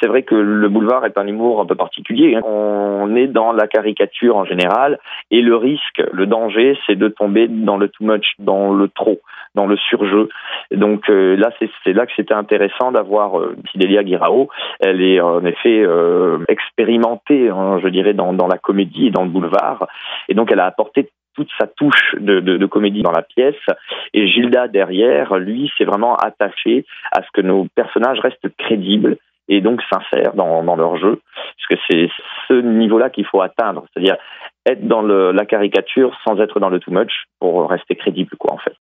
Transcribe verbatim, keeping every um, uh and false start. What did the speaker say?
c'est vrai que le boulevard est un humour un peu particulier. On est dans la caricature en général et le risque, le danger, c'est de tomber dans le too much, dans le trop, dans le surjeu. Donc euh, là, c'est, c'est là que c'était intéressant d'avoir euh, Cydélia Guirao. Elle est en effet euh, expérimentée, hein, je dirais, dans, dans la comédie et dans le boulevard. Et donc, elle a apporté toute sa touche de, de, de comédie dans la pièce. Et Gilda, derrière, lui, s'est vraiment attaché à ce que nos personnages restent crédibles et donc sincères dans, dans leur jeu. Parce que c'est ce niveau-là qu'il faut atteindre. C'est-à-dire être dans le, la caricature sans être dans le too much pour rester crédible, quoi, en fait.